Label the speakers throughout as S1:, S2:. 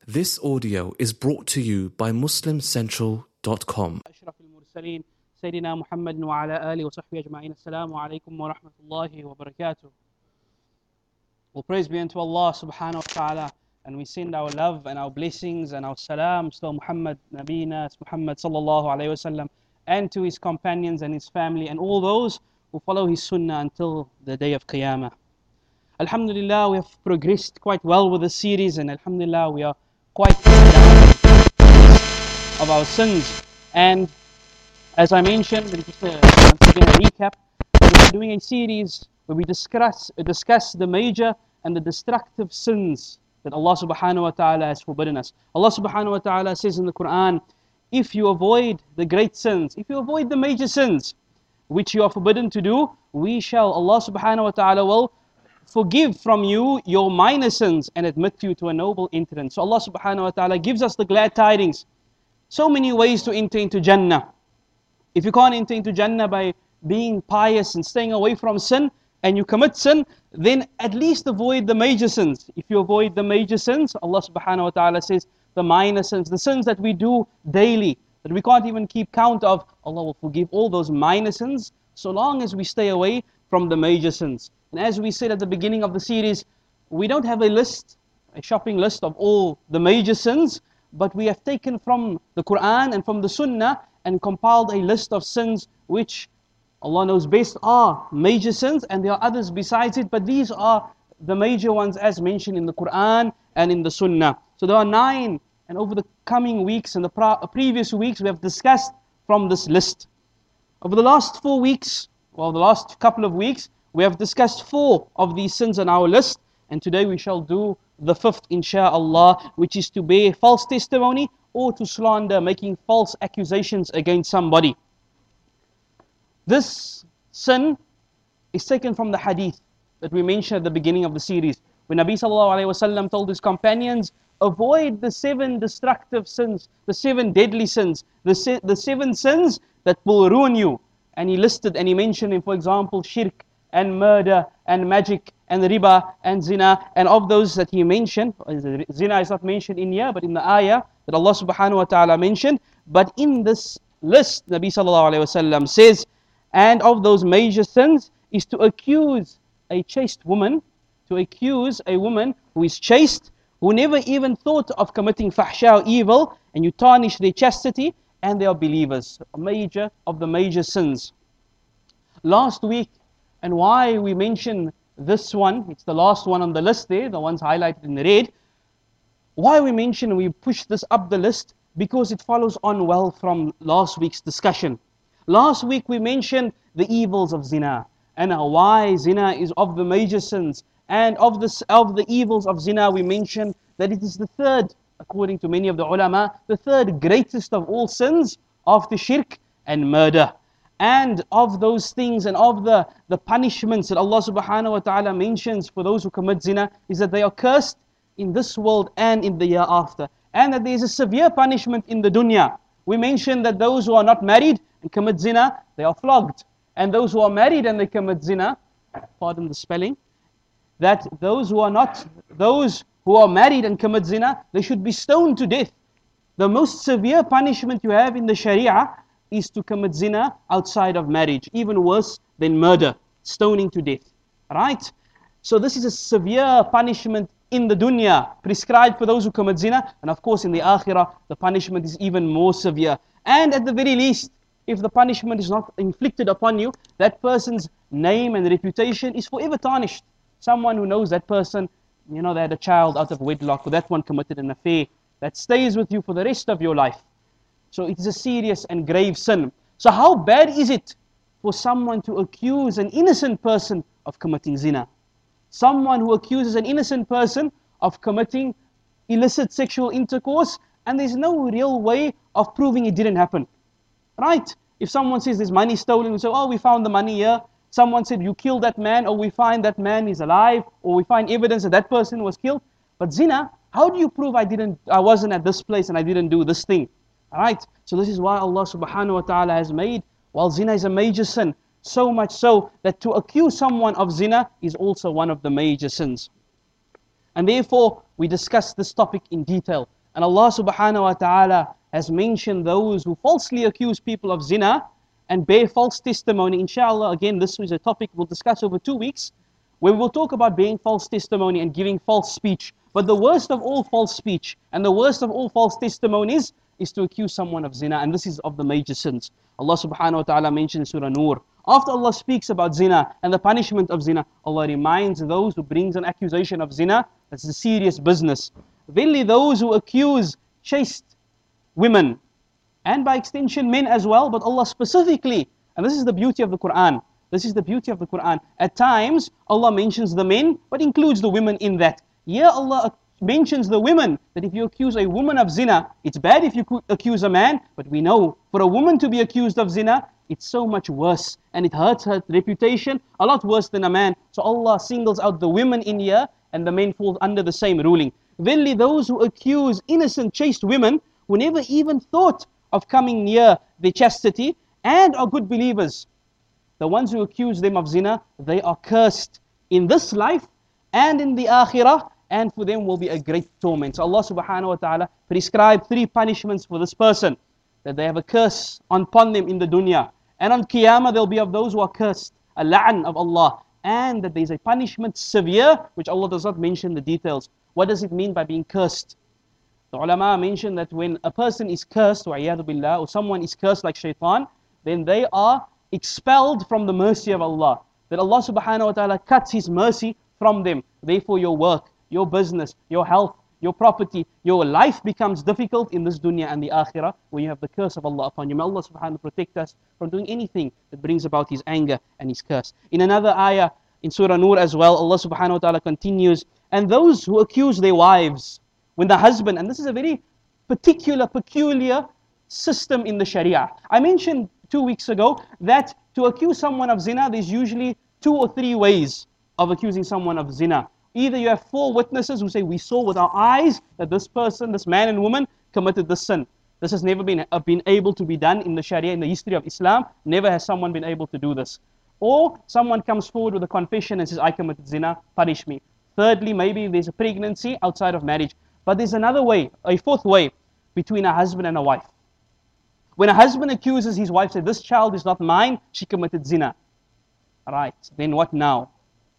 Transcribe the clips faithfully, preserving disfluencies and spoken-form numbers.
S1: This audio is brought to you by muslim central dot com.
S2: أشرف المرسلين سيدنا محمد وعلى آله وصحبه أجمعين. السلام عليكم ورحمة الله وبركاته. Well, praise be unto Allah subhanahu wa ta'ala, and we send our love and our blessings and our salams to Muhammad, Nabina, Muhammad sallallahu alayhi wasallam, and to his companions and his family and all those who follow his sunnah until the day of Qiyamah. Alhamdulillah, we have progressed quite well with the series, and Alhamdulillah, we are quite down of our sins. And as I mentioned, and just a, once again a recap, we're doing a series where we discuss discuss the major and the destructive sins that Allah subhanahu wa ta'ala has forbidden us. Allah subhanahu wa ta'ala says in the Quran, if you avoid the great sins, if you avoid the major sins which you are forbidden to do, we shall, Allah subhanahu wa ta'ala will forgive from you your minor sins and admit you to a noble entrance. So Allah subhanahu wa ta'ala gives us the glad tidings. So many ways to enter into Jannah. If you can't enter into Jannah by being pious and staying away from sin, and you commit sin, then at least avoid the major sins. If you avoid the major sins, Allah subhanahu wa ta'ala says the minor sins, the sins that we do daily, that we can't even keep count of, Allah will forgive all those minor sins so long as we stay away from the major sins. And as we said at the beginning of the series, we don't have a list, a shopping list of all the major sins, but we have taken from the Quran and from the Sunnah and compiled a list of sins which Allah knows best are major sins, and there are others besides it, but these are the major ones as mentioned in the Quran and in the Sunnah. So there are nine, and over the coming weeks and the previous weeks we have discussed from this list. Over the last four weeks, well the last couple of weeks, we have discussed four of these sins on our list, and today we shall do the fifth insha'Allah, which is to bear false testimony or to slander, making false accusations against somebody. This sin is taken from the hadith that we mentioned at the beginning of the series, when Nabi sallallahu alayhi wasallam told his companions, avoid the seven destructive sins, the seven deadly sins, the, se the seven sins that will ruin you. And he listed and he mentioned, in, for example, shirk and murder and magic and riba and zina. And of those that he mentioned, zina is not mentioned in here, but in the ayah that Allah subhanahu wa ta'ala mentioned. But in this list, Nabi sallallahu alayhi wasallam says, and of those major sins is to accuse a chaste woman, to accuse a woman who is chaste, who never even thought of committing fahsha or evil, and you tarnish their chastity, and they are believers. A major of the major sins. Last week, and why we mention this one, it's the last one on the list there, the ones highlighted in red. Why we mention, we push this up the list, because it follows on well from last week's discussion. Last week we mentioned the evils of zina, and why zina is of the major sins. And of, this, of the evils of zina we mentioned that it is the third, according to many of the ulama, the third greatest of all sins after shirk and murder. And of those things and of the, the punishments that Allah subhanahu wa ta'ala mentions for those who commit zina is that they are cursed in this world and in the year after. And that there is a severe punishment in the dunya. We mentioned that those who are not married and commit zina, they are flogged. And those who are married and they commit zina, pardon the spelling, that those who are not, those who are married and commit zina, they should be stoned to death. The most severe punishment you have in the Sharia is to commit zina outside of marriage, even worse than murder, stoning to death. Right? So this is a severe punishment in the dunya, prescribed for those who commit zina, and of course in the akhirah, the punishment is even more severe. And at the very least, if the punishment is not inflicted upon you, that person's name and reputation is forever tarnished. Someone who knows that person, you know, they had a child out of wedlock, or that one committed an affair, that stays with you for the rest of your life. So it is a serious and grave sin. So how bad is it for someone to accuse an innocent person of committing zina? Someone who accuses an innocent person of committing illicit sexual intercourse, and there's no real way of proving it didn't happen. Right? If someone says there's money stolen, we say, oh, we found the money here. Someone said, you killed that man, or we find that man is alive, or we find evidence that that person was killed. But zina, how do you prove I didn't, I wasn't at this place and I didn't do this thing? Alright? So this is why Allah subhanahu wa ta'ala has made, while zina is a major sin, so much so that to accuse someone of zina is also one of the major sins. And therefore, we discuss this topic in detail. And Allah subhanahu wa ta'ala has mentioned those who falsely accuse people of zina and bear false testimony. Inshallah, again, this is a topic we'll discuss over two weeks, where we will talk about bearing false testimony and giving false speech. But the worst of all false speech and the worst of all false testimonies is to accuse someone of zina, and this is of the major sins. Allah subhanahu wa ta'ala mentioned in Surah Nur, after Allah speaks about zina and the punishment of zina, Allah reminds those who brings an accusation of zina, that's a serious business. Verily those who accuse chaste women, and by extension men as well, but Allah specifically, and this is the beauty of the Quran, this is the beauty of the Quran. At times, Allah mentions the men, but includes the women in that. Here Allah mentions the women, that if you accuse a woman of zina, it's bad if you accuse a man, but we know for a woman to be accused of zina, it's so much worse, and it hurts her reputation a lot worse than a man. So Allah singles out the women in here, and the men fall under the same ruling. Verily those who accuse innocent chaste women, who never even thought of coming near their chastity, and are good believers, the ones who accuse them of zina, they are cursed in this life and in the akhirah, and for them will be a great torment. So Allah subhanahu wa ta'ala prescribed three punishments for this person, that they have a curse upon them in the dunya, and on Qiyamah they'll be of those who are cursed, a la'an of Allah, and that there is a punishment severe, which Allah does not mention the details. What does it mean by being cursed? The ulama mentioned that when a person is cursed, wa'iyadu billah, or someone is cursed like shaitan, then they are expelled from the mercy of Allah. That Allah subhanahu wa ta'ala cuts His mercy from them. Therefore your work, your business, your health, your property, your life becomes difficult in this dunya and the akhirah, when you have the curse of Allah upon you. May Allah subhanahu wa ta'ala protect us from doing anything that brings about His anger and His curse. In another ayah, in Surah Nur as well, Allah subhanahu wa ta'ala continues, and those who accuse their wives, when the husband, and this is a very particular, peculiar system in the Sharia. I mentioned two weeks ago that to accuse someone of zina, there's usually two or three ways of accusing someone of zina. Either you have four witnesses who say, we saw with our eyes that this person, this man and woman committed this sin. This has never been, uh, been able to be done in the Sharia, in the history of Islam. Never has someone been able to do this. Or someone comes forward with a confession and says, I committed zina, punish me. Thirdly, maybe there's a pregnancy outside of marriage. But there's another way, a fourth way, between a husband and a wife. When a husband accuses his wife, says, this child is not mine, she committed zina. Right, then what now?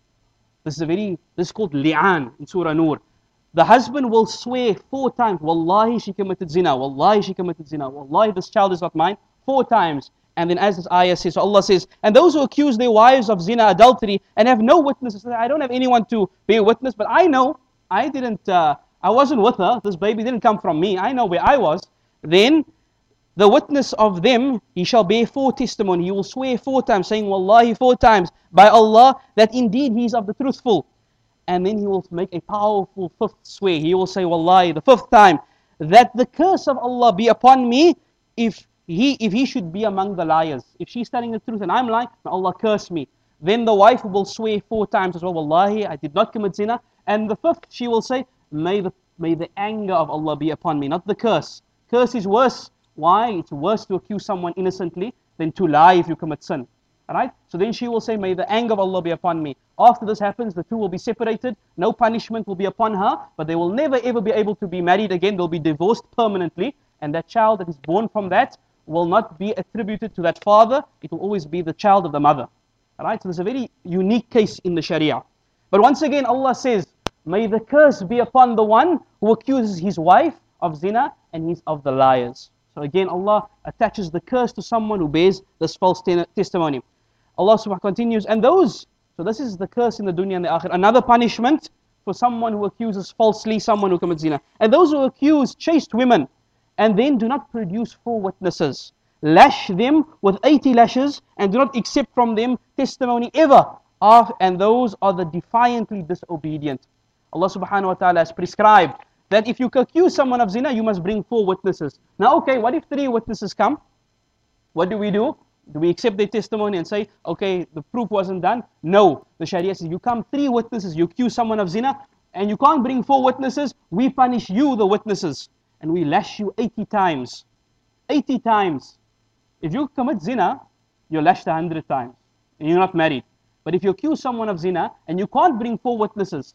S2: This is a very, this is called li'an in Surah Nur. The husband will swear four times, Wallahi she committed zina, Wallahi she committed zina, Wallahi this child is not mine, four times. And then as this ayah says, so Allah says, and those who accuse their wives of zina, adultery, and have no witnesses, I don't have anyone to bear witness, but I know, I didn't, uh, I wasn't with her, this baby didn't come from me, I know where I was. Then the witness of them, he shall bear four testimony. He will swear four times, saying, Wallahi, four times, by Allah, that indeed he is of the truthful. And then he will make a powerful fifth swear. He will say, Wallahi, the fifth time, that the curse of Allah be upon me if he if he should be among the liars. If she's telling the truth and I'm lying, may Allah curse me. Then the wife will swear four times as well, Wallahi, I did not commit zina. And the fifth, she will say, may the, may the anger of Allah be upon me, not the curse. Curse is worse. Why? It's worse to accuse someone innocently than to lie if you commit sin. Alright? So then she will say, may the anger of Allah be upon me. After this happens, the two will be separated. No punishment will be upon her, but they will never ever be able to be married again. They'll be divorced permanently. And that child that is born from that will not be attributed to that father. It will always be the child of the mother. Alright? So there's a very unique case in the Sharia. But once again, Allah says, may the curse be upon the one who accuses his wife of zina and he's of the liars. So again, Allah attaches the curse to someone who bears this false testimony. Allah subhanahu wa ta'ala continues, and those, so this is the curse in the dunya and the akhirah, another punishment for someone who accuses falsely someone who commits zina. And those who accuse chaste women, and then do not produce four witnesses, lash them with eighty lashes, and do not accept from them testimony ever, and those are the defiantly disobedient. Allah subhanahu wa ta'ala has prescribed that if you accuse someone of zina, you must bring four witnesses. Now, okay, what if three witnesses come? What do we do? Do we accept their testimony and say, okay, the proof wasn't done? No. The Sharia says, you come three witnesses, you accuse someone of zina, and you can't bring four witnesses, we punish you, the witnesses, and we lash you eighty times. eighty times. If you commit zina, you're lashed a hundred times, and you're not married. But if you accuse someone of zina, and you can't bring four witnesses,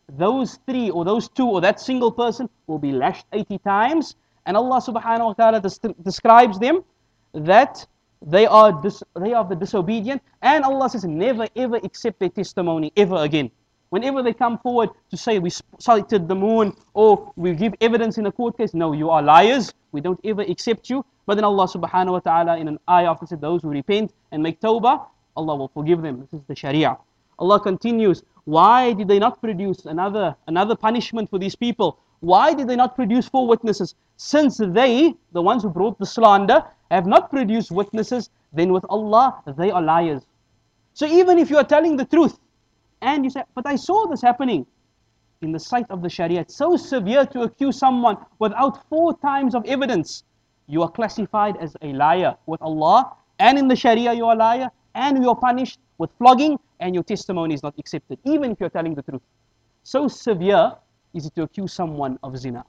S2: those three or those two or that single person will be lashed eighty times. And Allah subhanahu wa ta'ala des- describes them that they are dis- they are the disobedient, and Allah says never ever accept their testimony ever again. Whenever they come forward to say we sighted the moon or we give evidence in a court case, no, you are liars, we don't ever accept you. But then Allah subhanahu wa ta'ala in an ayah after said those who repent and make tawbah, Allah will forgive them. This is the Sharia. Allah continues, why did they not produce another, another punishment for these people? Why did they not produce four witnesses? Since they, the ones who brought the slander, have not produced witnesses, then with Allah, they are liars. So even if you are telling the truth, and you say, but I saw this happening, in the sight of the Sharia, it's so severe to accuse someone without four times of evidence. You are classified as a liar with Allah, and in the Sharia you are a liar, and you are punished with flogging, and your testimony is not accepted, even if you are telling the truth. So severe is it to accuse someone of zina.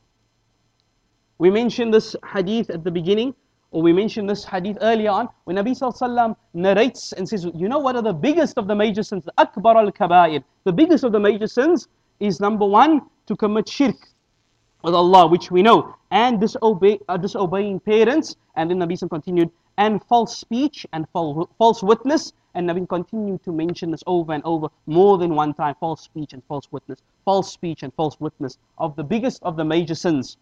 S2: We mentioned this hadith at the beginning, or we mentioned this hadith earlier on, when Nabi Sallallahu Alaihi Wasallam narrates and says, you know what are the biggest of the major sins? The akbar al-kabair. The biggest of the major sins is number one, to commit shirk with Allah, which we know, and disobey, uh, disobeying parents. And then Nabi Sallallahu continued, and false speech and false, false witness. And Nabi continued to mention this over and over, more than one time, false speech and false witness, false speech and false witness, of the biggest of the major sins.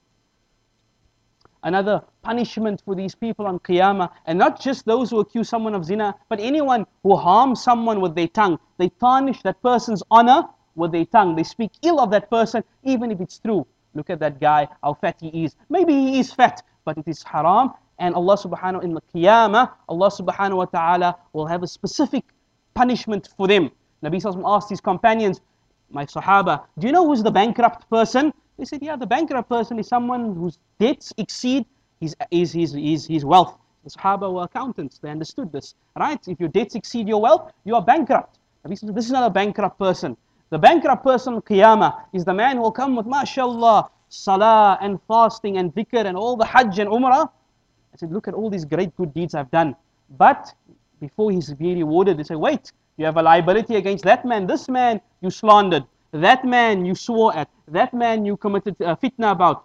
S2: Another punishment for these people on Qiyamah, and not just those who accuse someone of zina, but anyone who harms someone with their tongue. They tarnish that person's honor with their tongue. They speak ill of that person, even if it's true. Look at that guy, how fat he is. Maybe he is fat, but it is haram. And Allah subhanahu, in the Qiyamah, Allah subhanahu wa ta'ala will have a specific punishment for them. Nabi Sallallahu Alaihi Wasallam asked his companions, my Sahaba, do you know who's the bankrupt person? They said, yeah, the bankrupt person is someone whose debts exceed his, his, his, his, his wealth. The Sahaba were accountants, they understood this. Right? If your debts exceed your wealth, you are bankrupt. Nabi said, this is not a bankrupt person. The bankrupt person, Qiyamah, is the man who will come with, mashallah, salah and fasting and dhikr and all the hajj and umrah. I said, look at all these great good deeds I've done. But before he's to be rewarded, they say, wait, you have a liability against that man. This man you slandered. That man you swore at. That man you committed uh, fitna about.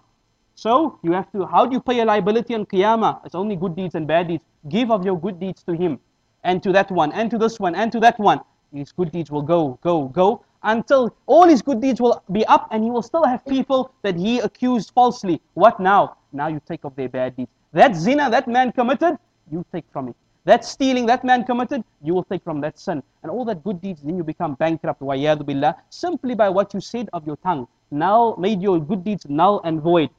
S2: So you have to, how do you pay a liability on Qiyamah? It's only good deeds and bad deeds. Give of your good deeds to him, and to that one, and to this one, and to that one. His good deeds will go, go, go, until all his good deeds will be up, and he will still have people that he accused falsely. What now? Now you take of their bad deeds. That zina that man committed, you take from it. That stealing that man committed, you will take from that sin. And all that good deeds, then you become bankrupt, wa'yadu billah, simply by what you said of your tongue. Now made your good deeds null and void.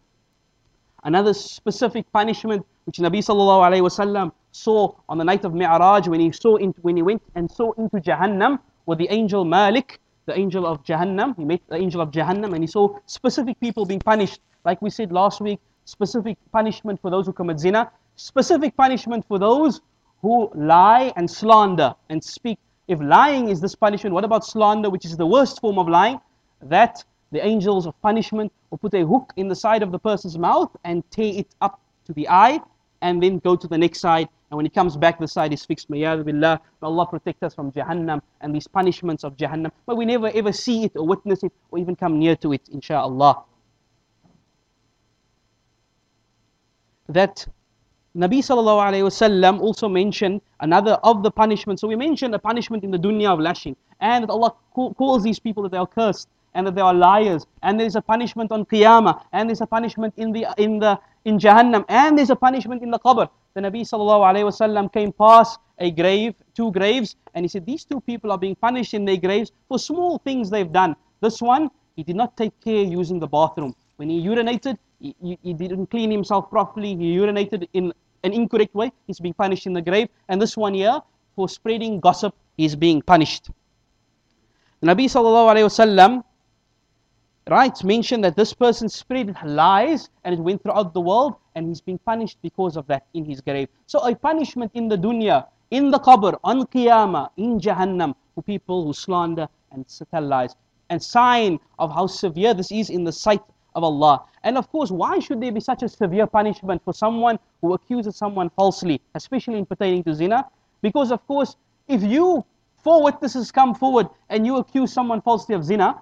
S2: Another specific punishment which Nabi Sallallahu Alaihi Wasallam saw on the night of Mi'raj, when he saw into, when he went and saw into Jahannam with the angel Malik, the angel of Jahannam. He met the angel of Jahannam and he saw specific people being punished. Like we said last week, specific punishment for those who commit zina, specific punishment for those who lie and slander and speak. If lying is this punishment, what about slander, which is the worst form of lying? That the angels of punishment will put a hook in the side of the person's mouth and tear it up to the eye, and then go to the next side. And when he comes back, the side is fixed. May Allah protect us from Jahannam and these punishments of Jahannam. But we never ever see it or witness it or even come near to it, insha'Allah. That Nabi Sallallahu Alaihi Wasallam also mentioned another of the punishments. So we mentioned a punishment in the dunya of lashing, and that Allah calls these people that they are cursed and that they are liars, and there is a punishment on Qiyamah, and there is a punishment in the in the in Jahannam, and there is a punishment in the qabr. The Nabi Sallallahu Alaihi Wasallam came past a grave, two graves, and he said these two people are being punished in their graves for small things they've done. This one, he did not take care using the bathroom. When he urinated, he, he, he didn't clean himself properly. He urinated in an incorrect way. He's being punished in the grave. And this one here, for spreading gossip, he's being punished. The Nabi Sallallahu Alaihi Wasallam, right, mentioned that this person spread lies and it went throughout the world, and he's being punished because of that in his grave. So a punishment in the dunya, in the qabr, on Qiyamah, in Jahannam, for people who slander and tell lies. And sign of how severe this is in the sight of Allah. And of course, why should there be such a severe punishment for someone who accuses someone falsely, especially in pertaining to zina? Because of course, if you, four witnesses come forward and you accuse someone falsely of zina,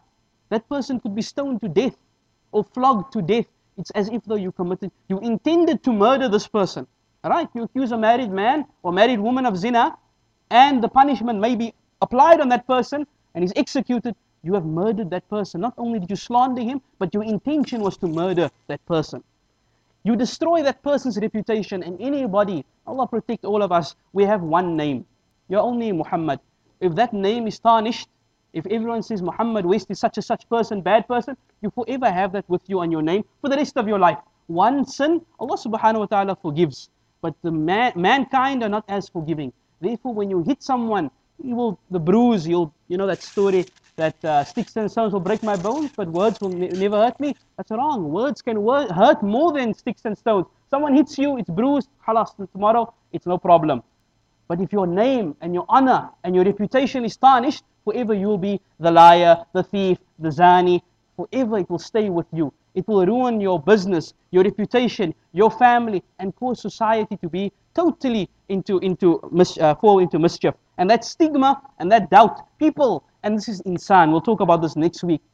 S2: that person could be stoned to death or flogged to death. It's as if though you committed, you intended to murder this person. Alright, you accuse a married man or married woman of zina, and the punishment may be applied on that person, and he's executed. You have murdered that person. Not only did you slander him, but your intention was to murder that person. You destroy that person's reputation, and anybody, Allah protect all of us, we have one name. You're only Muhammad. If that name is tarnished, if everyone says Muhammad West is such a such person, bad person, you forever have that with you on your name for the rest of your life. One sin, Allah subhanahu wa ta'ala forgives. But the man, mankind are not as forgiving. Therefore, when you hit someone, you will, the bruise, you'll, you know that story, that uh, sticks and stones will break my bones, but words will ne never hurt me. That's wrong. Words can wor hurt more than sticks and stones. Someone hits you, it's bruised, halas, tomorrow, it's no problem. But if your name and your honor and your reputation is tarnished, forever you will be the liar, the thief, the zani. Forever it will stay with you. It will ruin your business, your reputation, your family, and cause society to be totally into, into mis uh, fall into mischief. And that stigma and that doubt, people, and this is insan, we'll talk about this next week.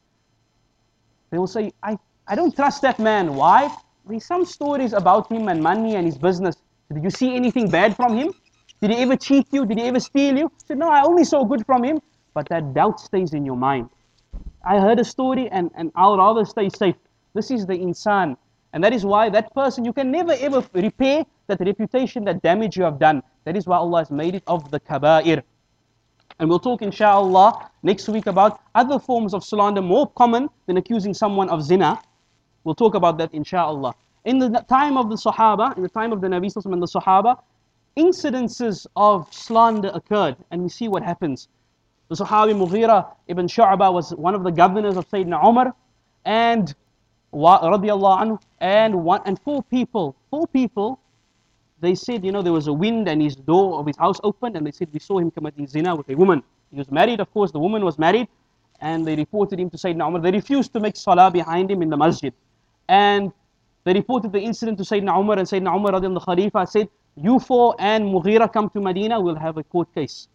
S2: They will say, I, I don't trust that man. Why? There's some stories about him and money and his business. Did you see anything bad from him? Did he ever cheat you? Did he ever steal you? I said, no, I only saw good from him. But that doubt stays in your mind. I heard a story and, and I'll rather stay safe. This is the insan. And that is why that person, you can never ever repair that reputation, that damage you have done. That is why Allah has made it of the kaba'ir. And we'll talk inshallah next week about other forms of slander more common than accusing someone of zina. We'll talk about that inshallah. In the time of the Sahaba, in the time of the Nabi Sallallahu Alaihi Wasallam and the Sahaba, incidences of slander occurred, and we see what happens. The Sahabi Mughira ibn Shu'bah was one of the governors of Sayyidina Umar, and radiallahu anhu, and one and four people, four people, they said, you know, there was a wind and his door of his house opened, and they said, we saw him committing zina with a woman. He was married, of course, the woman was married, and they reported him to Sayyidina Umar. They refused to make salah behind him in the masjid. And they reported the incident to Sayyidina Umar, and Sayyidina Umar radiallahu anhu, the Khalifa, said, you four and Mughira come to Medina, we'll have a court case.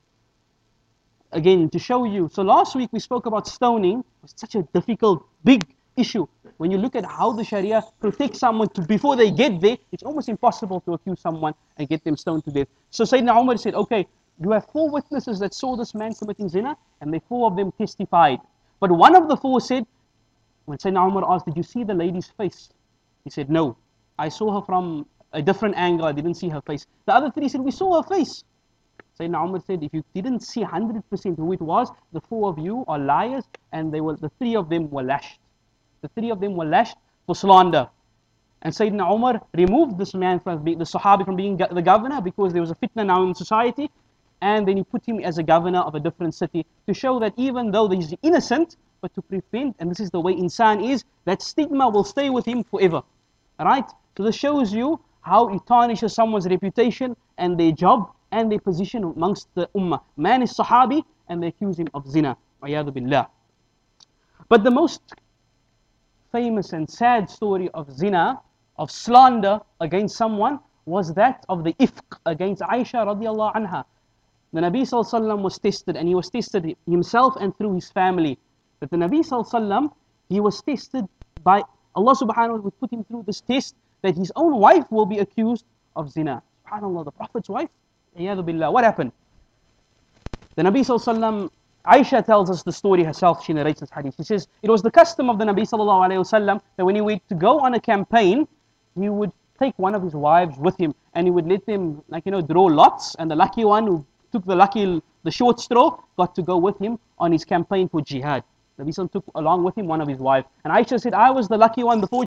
S2: Again, to show you. So last week we spoke about stoning. It's such a difficult, big issue. When you look at how the Sharia protects someone to, before they get there, it's almost impossible to accuse someone and get them stoned to death. So Sayyidina Umar said, okay, you have four witnesses that saw this man committing zina, and the four of them testified. But one of the four said, when Sayyidina Umar asked, did you see the lady's face? He said, no. I saw her from a different angle, I didn't see her face. The other three said, we saw her face. Sayyidina Umar said, if you didn't see one hundred percent who it was, the four of you are liars, and they were, the three of them were lashed. The three of them were lashed for slander. And Sayyidina Umar removed this man from being, the Sahabi from being the governor, because there was a fitna now in society, and then he put him as a governor of a different city, to show that even though he's innocent, but to prevent, and this is the way insan is, that stigma will stay with him forever. Alright? So this shows you how it tarnishes someone's reputation and their job and their position amongst the ummah. Man is Sahabi and they accuse him of zina. Wa'iyadu billah. But the most famous and sad story of zina, of slander against someone, was that of the ifq against Aisha radiallahu anha. The Nabi sallallahu alaihi wasallam was tested, and he was tested himself and through his family. But the Nabi sallallahu alaihi wasallam, he was tested by Allah subhanahu wa ta'ala, would put him through this test that his own wife will be accused of zina. SubhanAllah, the Prophet's wife. Iyadu billah. What happened? The Nabi sallallahu alaihi wasallam, Aisha tells us the story herself. She narrates this hadith. She says, it was the custom of the Nabi sallallahu alaihi wasallam that when he went to go on a campaign, he would take one of his wives with him, and he would let them, like, you know, draw lots, and the lucky one who took the lucky, the short straw, got to go with him on his campaign for jihad. Nabi sallallahu alaihi wasallam took along with him one of his wives. And Aisha said, I was the lucky one before